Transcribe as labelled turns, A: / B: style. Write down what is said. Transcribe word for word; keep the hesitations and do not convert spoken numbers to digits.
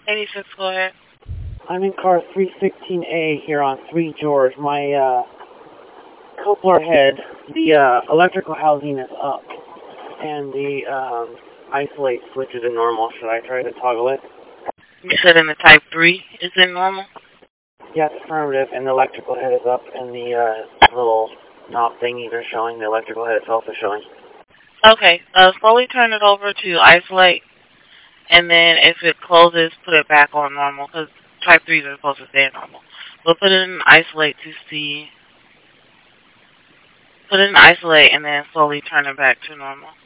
A: eighty-six, go ahead.
B: I'm in car three sixteen A here on three George. My uh, coupler head, the uh, electrical housing is up, and the um, isolate switch is in normal. Should I try to toggle it?
A: You said in the type three, is it normal?
B: Yes, affirmative, and the electrical head is up, and the uh, little knob thingies are showing. The electrical head itself is showing.
A: Okay, uh, slowly turn it over to isolate, and then if it closes, put it back on normal, because type threes are supposed to stay normal. We'll put it in isolate to see, put it in isolate, and then slowly turn it back to normal.